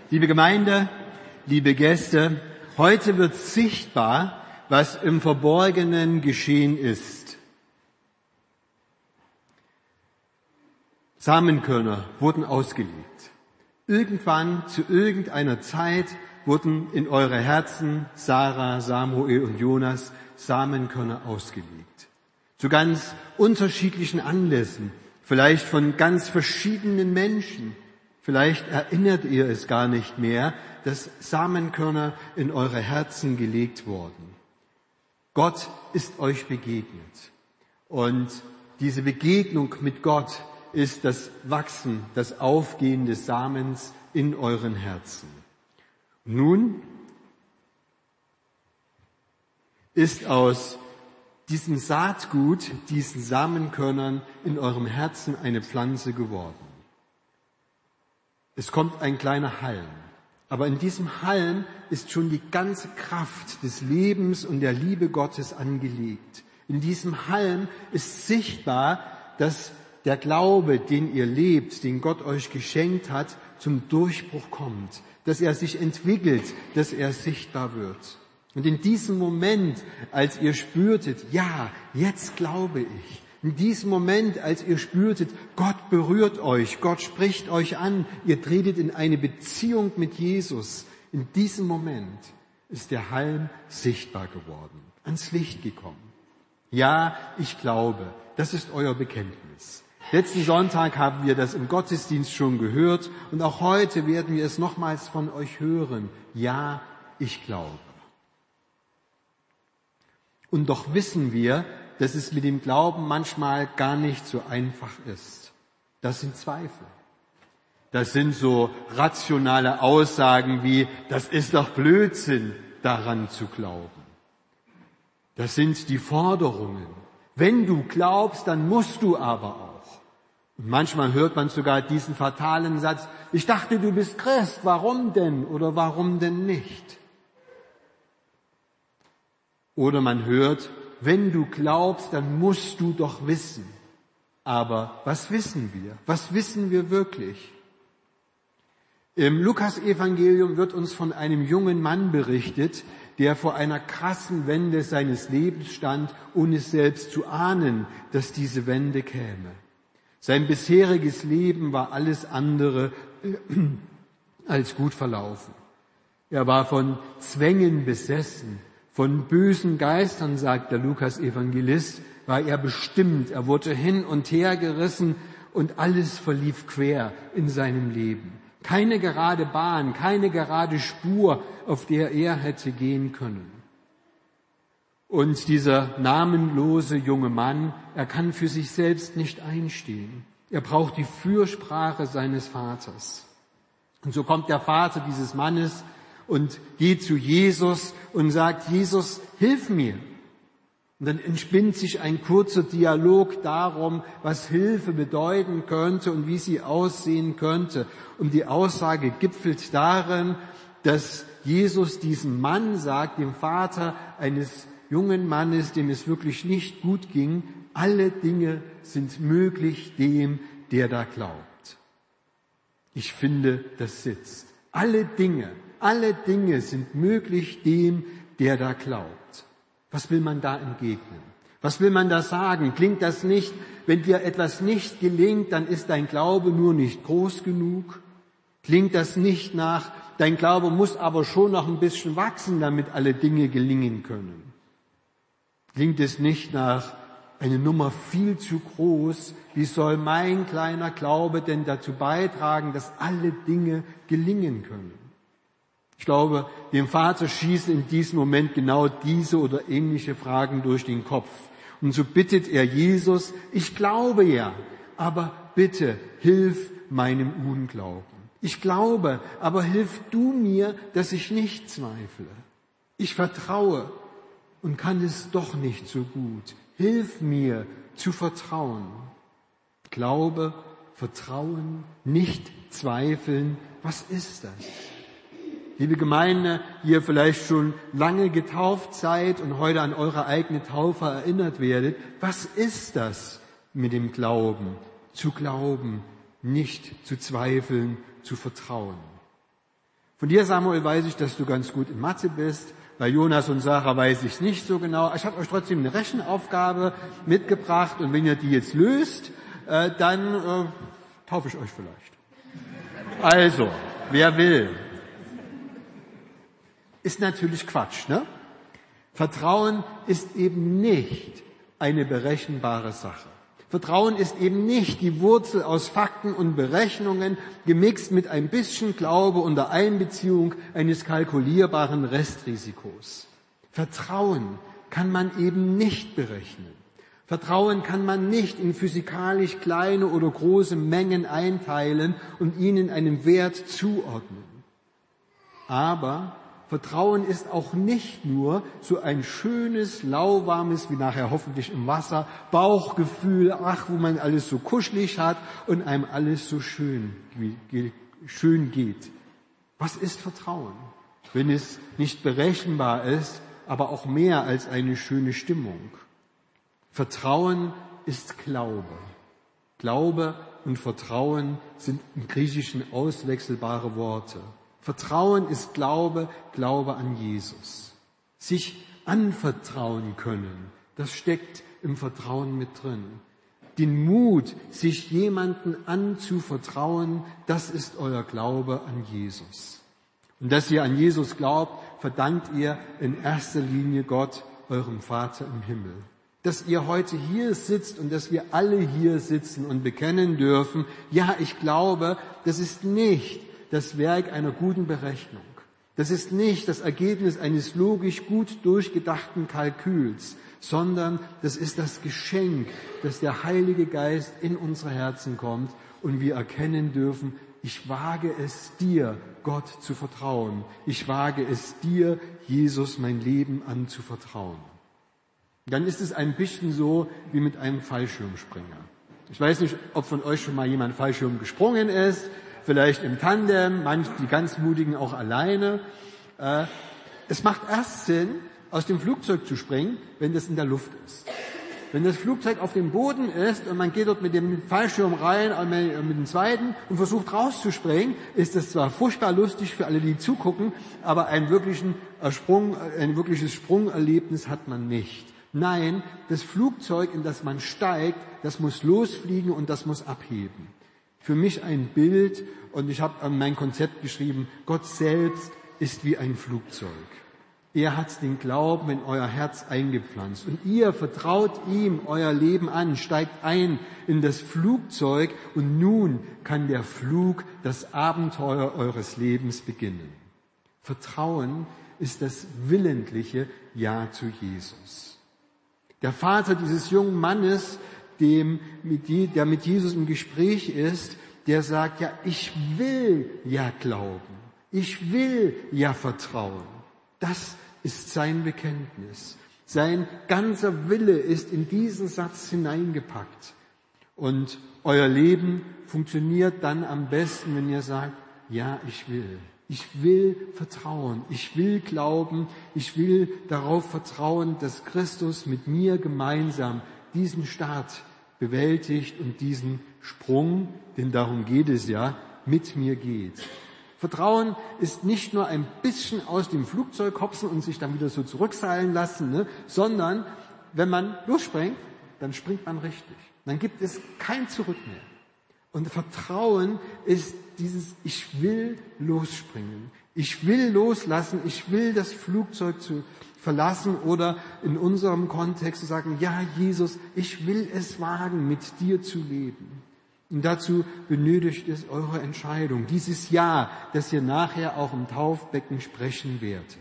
Liebe Gemeinde, liebe Gäste, heute wird sichtbar, was im Verborgenen geschehen ist. Samenkörner wurden ausgelegt. Irgendwann, zu irgendeiner Zeit, wurden in eure Herzen, Sarah, Samuel und Jonas, Samenkörner ausgelegt. Zu ganz unterschiedlichen Anlässen, vielleicht von ganz verschiedenen Menschen. Vielleicht erinnert ihr es gar nicht mehr, dass Samenkörner in eure Herzen gelegt wurden. Gott ist euch begegnet. Und diese Begegnung mit Gott ist das Wachsen, das Aufgehen des Samens in euren Herzen. Nun ist aus diesem Saatgut, diesen Samenkörnern in eurem Herzen eine Pflanze geworden. Es kommt ein kleiner Halm, aber in diesem Halm ist schon die ganze Kraft des Lebens und der Liebe Gottes angelegt. In diesem Halm ist sichtbar, dass der Glaube, den ihr lebt, den Gott euch geschenkt hat, zum Durchbruch kommt, dass er sich entwickelt, dass er sichtbar wird. Und in diesem Moment, als ihr spürtet, ja, jetzt glaube ich, in diesem Moment, als ihr spürtet, Gott berührt euch, Gott spricht euch an, ihr tretet in eine Beziehung mit Jesus, in diesem Moment ist der Halm sichtbar geworden, ans Licht gekommen. Ja, ich glaube, das ist euer Bekenntnis. Letzten Sonntag haben wir das im Gottesdienst schon gehört und auch heute werden wir es nochmals von euch hören. Ja, ich glaube. Und doch wissen wir, dass es mit dem Glauben manchmal gar nicht so einfach ist. Das sind Zweifel. Das sind so rationale Aussagen wie, das ist doch Blödsinn, daran zu glauben. Das sind die Forderungen. Wenn du glaubst, dann musst du aber auch. Und manchmal hört man sogar diesen fatalen Satz, ich dachte, du bist Christ, warum denn oder warum denn nicht? Oder man hört, wenn du glaubst, dann musst du doch wissen. Aber was wissen wir? Was wissen wir wirklich? Im Lukas-Evangelium wird uns von einem jungen Mann berichtet, der vor einer krassen Wende seines Lebens stand, ohne es selbst zu ahnen, dass diese Wende käme. Sein bisheriges Leben war alles andere als gut verlaufen. Er war von Zwängen besessen, von bösen Geistern, sagt der Lukas-Evangelist, war er bestimmt. Er wurde hin und her gerissen und alles verlief quer in seinem Leben. Keine gerade Bahn, keine gerade Spur, auf der er hätte gehen können. Und dieser namenlose junge Mann, er kann für sich selbst nicht einstehen. Er braucht die Fürsprache seines Vaters. Und so kommt der Vater dieses Mannes und geht zu Jesus und sagt, Jesus, hilf mir. Und dann entspinnt sich ein kurzer Dialog darum, was Hilfe bedeuten könnte und wie sie aussehen könnte. Und die Aussage gipfelt darin, dass Jesus diesem Mann sagt, dem Vater eines jungen Mannes, dem es wirklich nicht gut ging, alle Dinge sind möglich dem, der da glaubt. Ich finde, das sitzt. Alle Dinge sind möglich dem, der da glaubt. Was will man da entgegnen? Was will man da sagen? Klingt das nicht, wenn dir etwas nicht gelingt, dann ist dein Glaube nur nicht groß genug? Klingt das nicht nach, dein Glaube muss aber schon noch ein bisschen wachsen, damit alle Dinge gelingen können? Klingt es nicht nach eine Nummer viel zu groß? Wie soll mein kleiner Glaube denn dazu beitragen, dass alle Dinge gelingen können? Ich glaube, dem Vater schießen in diesem Moment genau diese oder ähnliche Fragen durch den Kopf. Und so bittet er Jesus, ich glaube ja, aber bitte hilf meinem Unglauben. Ich glaube, aber hilf du mir, dass ich nicht zweifle. Ich vertraue und kann es doch nicht so gut. Hilf mir zu vertrauen. Glaube, Vertrauen, nicht zweifeln. Was ist das? Liebe Gemeinde, die ihr vielleicht schon lange getauft seid und heute an eure eigene Taufe erinnert werdet, was ist das mit dem Glauben? Zu glauben, nicht zu zweifeln, zu vertrauen. Von dir, Samuel, weiß ich, dass du ganz gut in Mathe bist. Bei Jonas und Sarah weiß ich es nicht so genau. Ich habe euch trotzdem eine Rechenaufgabe mitgebracht und wenn ihr die jetzt löst, dann taufe ich euch vielleicht. Also, wer will. Ist natürlich Quatsch, ne? Vertrauen ist eben nicht eine berechenbare Sache. Vertrauen ist eben nicht die Wurzel aus Fakten und Berechnungen, gemixt mit ein bisschen Glaube unter Einbeziehung eines kalkulierbaren Restrisikos. Vertrauen kann man eben nicht berechnen. Vertrauen kann man nicht in physikalisch kleine oder große Mengen einteilen und ihnen einen Wert zuordnen. Aber Vertrauen ist auch nicht nur so ein schönes, lauwarmes, wie nachher hoffentlich im Wasser, Bauchgefühl, wo man alles so kuschelig hat und einem alles so schön geht. Was ist Vertrauen, wenn es nicht berechenbar ist, aber auch mehr als eine schöne Stimmung? Vertrauen ist Glaube. Glaube und Vertrauen sind im Griechischen auswechselbare Worte. Vertrauen ist Glaube, Glaube an Jesus. Sich anvertrauen können, das steckt im Vertrauen mit drin. Den Mut, sich jemanden anzuvertrauen, das ist euer Glaube an Jesus. Und dass ihr an Jesus glaubt, verdankt ihr in erster Linie Gott, eurem Vater im Himmel. Dass ihr heute hier sitzt und dass wir alle hier sitzen und bekennen dürfen, ja, ich glaube, das ist nicht das Werk einer guten Berechnung. Das ist nicht das Ergebnis eines logisch gut durchgedachten Kalküls, sondern das ist das Geschenk, dass der Heilige Geist in unsere Herzen kommt und wir erkennen dürfen, ich wage es dir, Gott zu vertrauen. Ich wage es dir, Jesus, mein Leben anzuvertrauen. Dann ist es ein bisschen so wie mit einem Fallschirmspringer. Ich weiß nicht, ob von euch schon mal jemand Fallschirm gesprungen ist. Vielleicht im Tandem, manche, die ganz Mutigen auch alleine. Es macht erst Sinn, aus dem Flugzeug zu springen, wenn das in der Luft ist. Wenn das Flugzeug auf dem Boden ist und man geht dort mit dem Fallschirm rein, mit dem zweiten und versucht rauszuspringen, ist das zwar furchtbar lustig für alle, die zugucken, aber ein wirkliches Sprungerlebnis hat man nicht. Nein, das Flugzeug, in das man steigt, das muss losfliegen und das muss abheben. Für mich ein Bild, und ich habe an mein Konzept geschrieben, Gott selbst ist wie ein Flugzeug. Er hat den Glauben in euer Herz eingepflanzt und ihr vertraut ihm euer Leben an, steigt ein in das Flugzeug und nun kann der Flug, das Abenteuer eures Lebens beginnen. Vertrauen ist das willentliche Ja zu Jesus. Der Vater dieses jungen Mannes, der mit Jesus im Gespräch ist, der sagt, ja, ich will ja glauben, ich will ja vertrauen. Das ist sein Bekenntnis. Sein ganzer Wille ist in diesen Satz hineingepackt. Und euer Leben funktioniert dann am besten, wenn ihr sagt, ja, ich will. Ich will vertrauen, ich will glauben, ich will darauf vertrauen, dass Christus mit mir gemeinsam diesen Start bewältigt und diesen Sprung, denn darum geht es ja, mit mir geht. Vertrauen ist nicht nur ein bisschen aus dem Flugzeug hopsen und sich dann wieder so zurückseilen lassen, sondern wenn man losspringt, dann springt man richtig. Dann gibt es kein Zurück mehr. Und Vertrauen ist dieses, ich will losspringen. Ich will loslassen, ich will das Flugzeug verlassen oder in unserem Kontext zu sagen, ja Jesus, ich will es wagen, mit dir zu leben. Und dazu benötigt es eure Entscheidung, dieses Ja, das ihr nachher auch im Taufbecken sprechen werdet.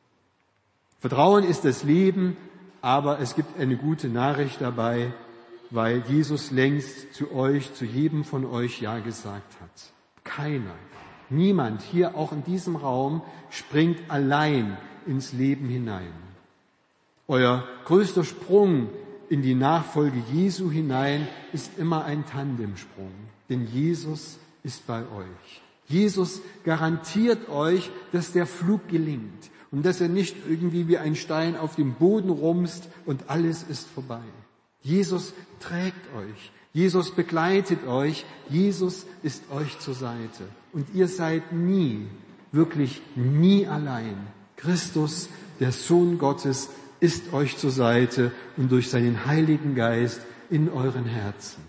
Vertrauen ist das Leben, aber es gibt eine gute Nachricht dabei, weil Jesus längst zu euch, zu jedem von euch Ja gesagt hat. Keiner, niemand hier auch in diesem Raum springt allein ins Leben hinein. Euer größter Sprung in die Nachfolge Jesu hinein ist immer ein Tandemsprung, denn Jesus ist bei euch. Jesus garantiert euch, dass der Flug gelingt und dass er nicht irgendwie wie ein Stein auf dem Boden rumst und alles ist vorbei. Jesus trägt euch, Jesus begleitet euch, Jesus ist euch zur Seite und ihr seid nie wirklich nie allein. Christus, der Sohn Gottes, ist euch zur Seite und durch seinen Heiligen Geist in euren Herzen.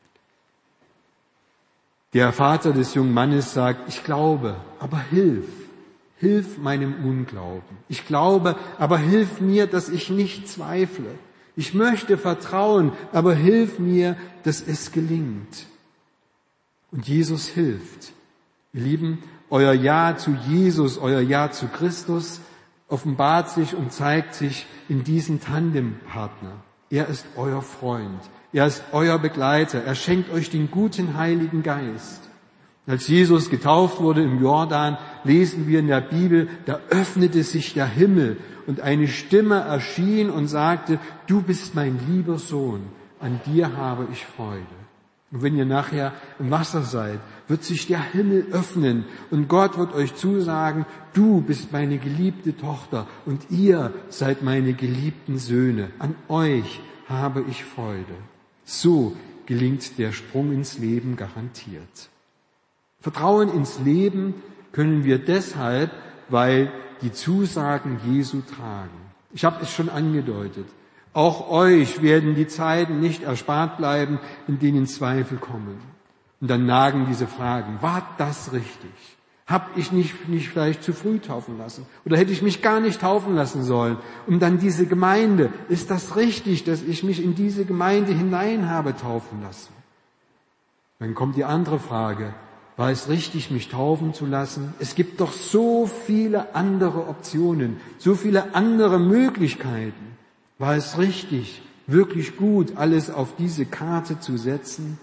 Der Vater des jungen Mannes sagt, ich glaube, aber hilf meinem Unglauben. Ich glaube, aber hilf mir, dass ich nicht zweifle. Ich möchte vertrauen, aber hilf mir, dass es gelingt. Und Jesus hilft. Ihr Lieben, euer Ja zu Jesus, euer Ja zu Christus offenbart sich und zeigt sich in diesem Tandempartner. Er ist euer Freund. Er ist euer Begleiter. Er schenkt euch den guten Heiligen Geist. Als Jesus getauft wurde im Jordan, lesen wir in der Bibel, da öffnete sich der Himmel und eine Stimme erschien und sagte, du bist mein lieber Sohn, an dir habe ich Freude. Und wenn ihr nachher im Wasser seid, wird sich der Himmel öffnen und Gott wird euch zusagen, du bist meine geliebte Tochter und ihr seid meine geliebten Söhne. An euch habe ich Freude. So gelingt der Sprung ins Leben garantiert. Vertrauen ins Leben können wir deshalb, weil die Zusagen Jesu tragen. Ich habe es schon angedeutet. Auch euch werden die Zeiten nicht erspart bleiben, in denen Zweifel kommen. Und dann nagen diese Fragen. War das richtig? Hab ich nicht vielleicht zu früh taufen lassen? Oder hätte ich mich gar nicht taufen lassen sollen? Und dann diese Gemeinde. Ist das richtig, dass ich mich in diese Gemeinde hinein habe taufen lassen? Dann kommt die andere Frage. War es richtig, mich taufen zu lassen? Es gibt doch so viele andere Optionen, so viele andere Möglichkeiten. War es richtig, wirklich gut, alles auf diese Karte zu setzen?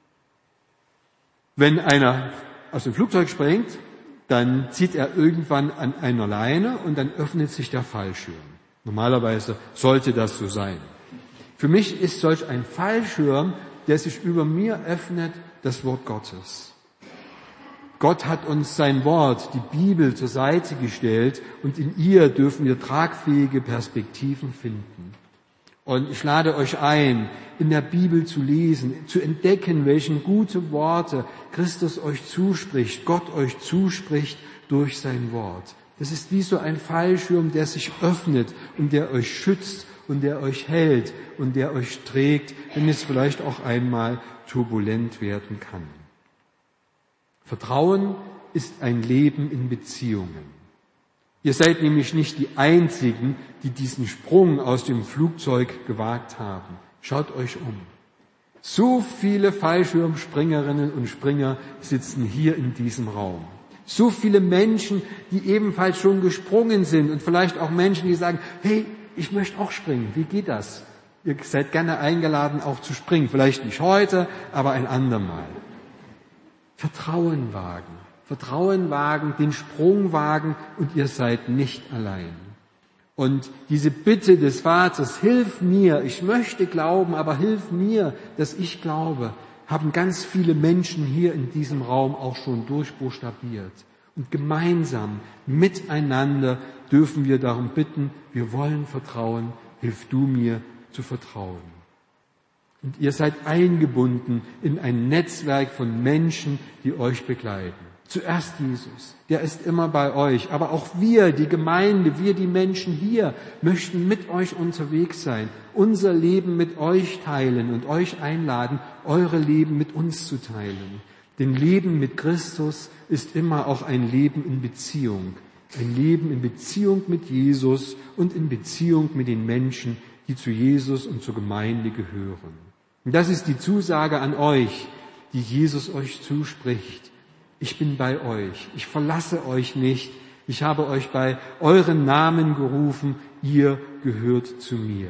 Wenn einer aus dem Flugzeug springt, dann zieht er irgendwann an einer Leine und dann öffnet sich der Fallschirm. Normalerweise sollte das so sein. Für mich ist solch ein Fallschirm, der sich über mir öffnet, das Wort Gottes. Gott hat uns sein Wort, die Bibel, zur Seite gestellt und in ihr dürfen wir tragfähige Perspektiven finden. Und ich lade euch ein, in der Bibel zu lesen, zu entdecken, welche gute Worte Christus euch zuspricht, Gott euch zuspricht durch sein Wort. Das ist wie so ein Fallschirm, der sich öffnet und der euch schützt und der euch hält und der euch trägt, wenn es vielleicht auch einmal turbulent werden kann. Vertrauen ist ein Leben in Beziehungen. Ihr seid nämlich nicht die Einzigen, die diesen Sprung aus dem Flugzeug gewagt haben. Schaut euch um. So viele Fallschirmspringerinnen und Springer sitzen hier in diesem Raum. So viele Menschen, die ebenfalls schon gesprungen sind und vielleicht auch Menschen, die sagen, hey, ich möchte auch springen. Wie geht das? Ihr seid gerne eingeladen, auch zu springen. Vielleicht nicht heute, aber ein andermal. Vertrauen wagen, den Sprung wagen und ihr seid nicht allein. Und diese Bitte des Vaters, hilf mir, ich möchte glauben, aber hilf mir, dass ich glaube, haben ganz viele Menschen hier in diesem Raum auch schon durchbuchstabiert. Und gemeinsam, miteinander dürfen wir darum bitten, wir wollen vertrauen, hilf du mir zu vertrauen. Und ihr seid eingebunden in ein Netzwerk von Menschen, die euch begleiten. Zuerst Jesus, der ist immer bei euch. Aber auch wir, die Gemeinde, wir, die Menschen hier, möchten mit euch unterwegs sein, unser Leben mit euch teilen und euch einladen, eure Leben mit uns zu teilen. Denn Leben mit Christus ist immer auch ein Leben in Beziehung. Ein Leben in Beziehung mit Jesus und in Beziehung mit den Menschen, die zu Jesus und zur Gemeinde gehören. Und das ist die Zusage an euch, die Jesus euch zuspricht. Ich bin bei euch. Ich verlasse euch nicht. Ich habe euch bei euren Namen gerufen. Ihr gehört zu mir.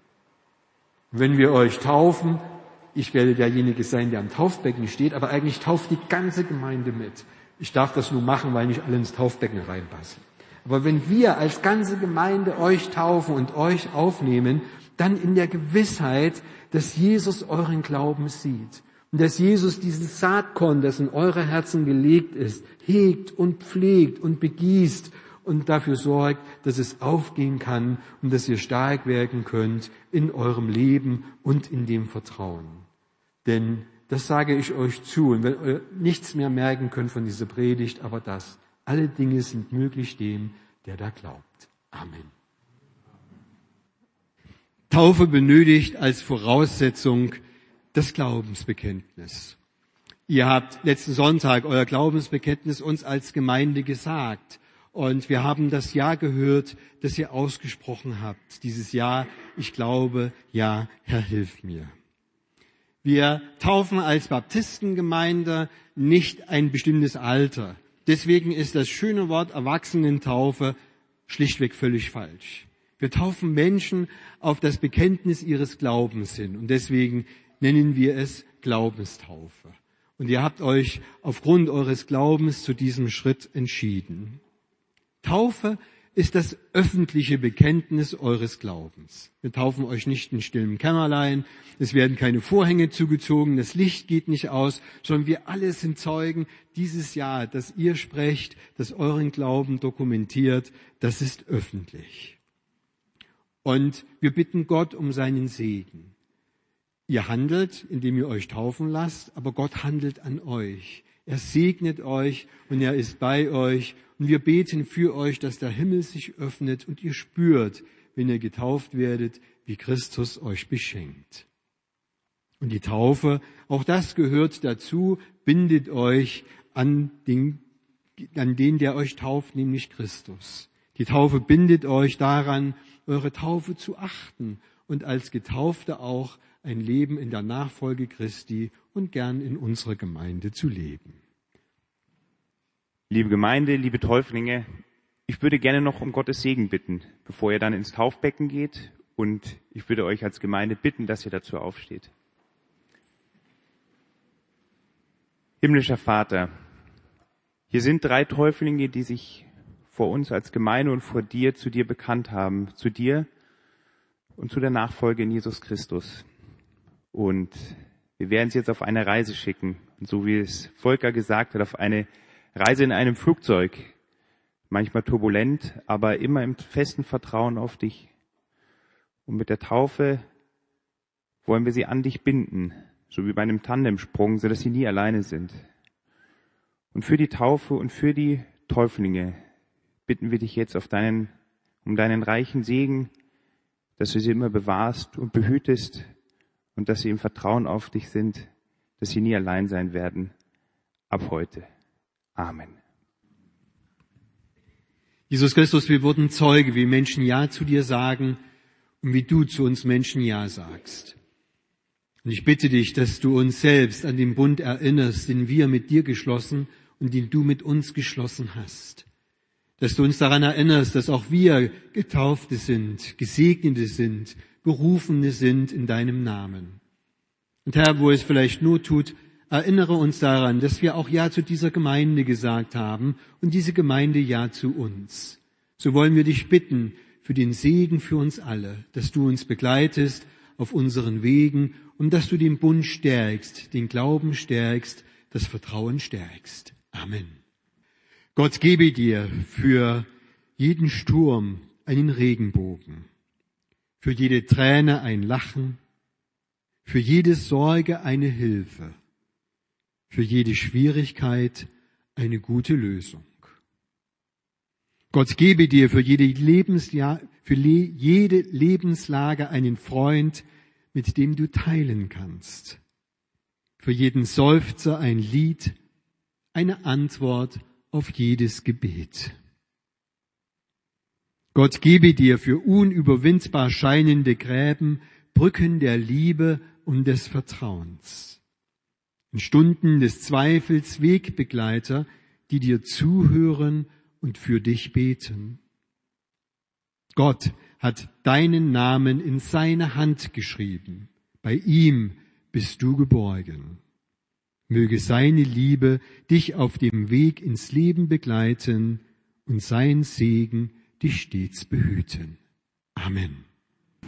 Wenn wir euch taufen, ich werde derjenige sein, der am Taufbecken steht, aber eigentlich tauft die ganze Gemeinde mit. Ich darf das nur machen, weil nicht alle ins Taufbecken reinpassen. Aber wenn wir als ganze Gemeinde euch taufen und euch aufnehmen, dann in der Gewissheit, dass Jesus euren Glauben sieht und dass Jesus dieses Saatkorn, das in eure Herzen gelegt ist, hegt und pflegt und begießt und dafür sorgt, dass es aufgehen kann und dass ihr stark werden könnt in eurem Leben und in dem Vertrauen. Denn das sage ich euch zu, und wenn ihr nichts mehr merken könnt von dieser Predigt, aber das: Alle Dinge sind möglich dem, der da glaubt. Amen. Taufe benötigt als Voraussetzung das Glaubensbekenntnis. Ihr habt letzten Sonntag euer Glaubensbekenntnis uns als Gemeinde gesagt. Und wir haben das Ja gehört, das ihr ausgesprochen habt. Dieses Ja, ich glaube, ja, Herr, hilf mir. Wir taufen als Baptistengemeinde nicht ein bestimmtes Alter. Deswegen ist das schöne Wort Erwachsenentaufe schlichtweg völlig falsch. Wir taufen Menschen auf das Bekenntnis ihres Glaubens hin. Und deswegen nennen wir es Glaubenstaufe. Und ihr habt euch aufgrund eures Glaubens zu diesem Schritt entschieden. Taufe ist das öffentliche Bekenntnis eures Glaubens. Wir taufen euch nicht in stillem Kämmerlein, es werden keine Vorhänge zugezogen, das Licht geht nicht aus, sondern wir alle sind Zeugen dieses Ja, das ihr sprecht, das euren Glauben dokumentiert, das ist öffentlich. Und wir bitten Gott um seinen Segen. Ihr handelt, indem ihr euch taufen lasst, aber Gott handelt an euch. Er segnet euch und er ist bei euch. Und wir beten für euch, dass der Himmel sich öffnet und ihr spürt, wenn ihr getauft werdet, wie Christus euch beschenkt. Und die Taufe, auch das gehört dazu, bindet euch an den, der euch tauft, nämlich Christus. Die Taufe bindet euch daran, eure Taufe zu achten und als Getaufte auch ein Leben in der Nachfolge Christi und gern in unserer Gemeinde zu leben. Liebe Gemeinde, liebe Täuflinge, ich würde gerne noch um Gottes Segen bitten, bevor ihr dann ins Taufbecken geht. Und ich würde euch als Gemeinde bitten, dass ihr dazu aufsteht. Himmlischer Vater, hier sind 3 Täuflinge, die sich vor uns als Gemeinde und vor dir zu dir bekannt haben, zu dir und zu der Nachfolge in Jesus Christus. Und wir werden sie jetzt auf eine Reise schicken. Und so wie es Volker gesagt hat, auf eine Reise in einem Flugzeug. Manchmal turbulent, aber immer im festen Vertrauen auf dich. Und mit der Taufe wollen wir sie an dich binden, so wie bei einem Tandemsprung, sodass sie nie alleine sind. Und für die Taufe und für die Täuflinge bitten wir dich jetzt um deinen reichen Segen, dass du sie immer bewahrst und behütest und dass sie im Vertrauen auf dich sind, dass sie nie allein sein werden. Ab heute. Amen. Jesus Christus, wir wurden Zeuge, wie Menschen Ja zu dir sagen und wie du zu uns Menschen Ja sagst. Und ich bitte dich, dass du uns selbst an den Bund erinnerst, den wir mit dir geschlossen und den du mit uns geschlossen hast. Dass du uns daran erinnerst, dass auch wir Getaufte sind, Gesegnete sind, Berufene sind in deinem Namen. Und Herr, wo es vielleicht Not tut, erinnere uns daran, dass wir auch Ja zu dieser Gemeinde gesagt haben und diese Gemeinde Ja zu uns. So wollen wir dich bitten für den Segen für uns alle, dass du uns begleitest auf unseren Wegen und dass du den Bund stärkst, den Glauben stärkst, das Vertrauen stärkst. Amen. Gott gebe dir für jeden Sturm einen Regenbogen, für jede Träne ein Lachen, für jede Sorge eine Hilfe, für jede Schwierigkeit eine gute Lösung. Gott gebe dir für jede Lebenslage einen Freund, mit dem du teilen kannst. Für jeden Seufzer ein Lied, eine Antwort auf jedes Gebet. Gott gebe dir für unüberwindbar scheinende Gräben Brücken der Liebe und des Vertrauens. In Stunden des Zweifels Wegbegleiter, die dir zuhören und für dich beten. Gott hat deinen Namen in seine Hand geschrieben. Bei ihm bist du geborgen. Möge seine Liebe dich auf dem Weg ins Leben begleiten und sein Segen dich stets behüten. Amen.